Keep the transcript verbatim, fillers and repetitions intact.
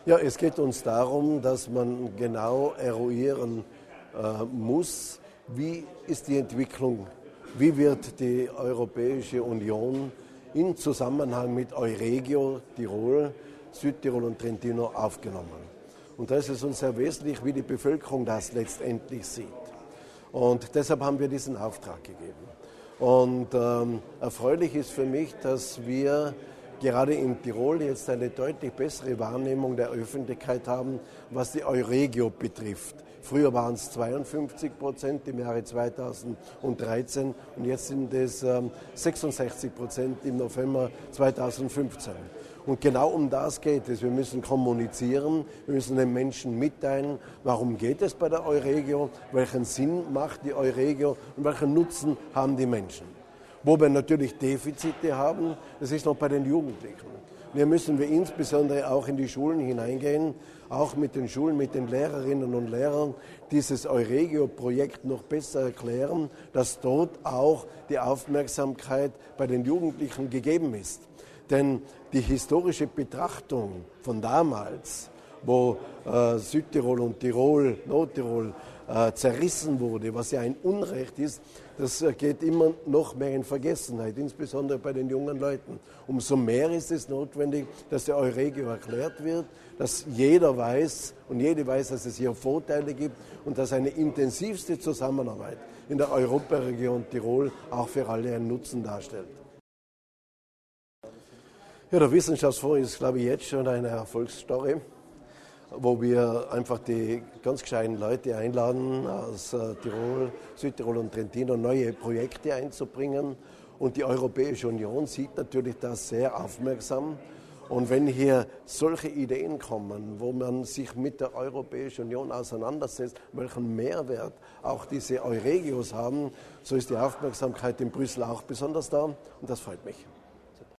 Ja, es geht uns darum, dass man genau eruieren äh, muss, wie ist die Entwicklung, wie wird die Europäische Union in Zusammenhang mit Euregio, Tirol, Südtirol und Trentino aufgenommen. Und da ist es uns sehr wesentlich, wie die Bevölkerung das letztendlich sieht. Und deshalb haben wir diesen Auftrag gegeben. Und ähm, erfreulich ist für mich, dass wir gerade in Tirol jetzt eine deutlich bessere Wahrnehmung der Öffentlichkeit haben, was die Euregio betrifft. Früher waren es zweiundfünfzig Prozent im Jahre zweitausenddreizehn und jetzt sind es ähm, sechsundsechzig Prozent im November zweitausendfünfzehn. Und genau um das geht es. Wir müssen kommunizieren, wir müssen den Menschen mitteilen, warum geht es bei der Euregio, welchen Sinn macht die Euregio und welchen Nutzen haben die Menschen. Wo wir natürlich Defizite haben, das ist noch bei den Jugendlichen. Hier müssen wir insbesondere auch in die Schulen hineingehen, auch mit den Schulen, mit den Lehrerinnen und Lehrern, dieses Euregio-Projekt noch besser erklären, dass dort auch die Aufmerksamkeit bei den Jugendlichen gegeben ist. Denn die historische Betrachtung von damals, wo äh, Südtirol und Tirol, Nordtirol äh, zerrissen wurde, was ja ein Unrecht ist, das äh, geht immer noch mehr in Vergessenheit, insbesondere bei den jungen Leuten. Umso mehr ist es notwendig, dass der Euregio erklärt wird, dass jeder weiß und jede weiß, dass es hier Vorteile gibt und dass eine intensivste Zusammenarbeit in der Europaregion Tirol auch für alle einen Nutzen darstellt. Ja, der Wissenschaftsfonds ist, glaube ich, jetzt schon eine Erfolgsstory, wo wir einfach die ganz gescheiten Leute einladen, aus äh, Tirol, Südtirol und Trentino neue Projekte einzubringen. Und die Europäische Union sieht natürlich das sehr aufmerksam. Und wenn hier solche Ideen kommen, wo man sich mit der Europäischen Union auseinandersetzt, welchen Mehrwert auch diese Euregios haben, so ist die Aufmerksamkeit in Brüssel auch besonders da und das freut mich.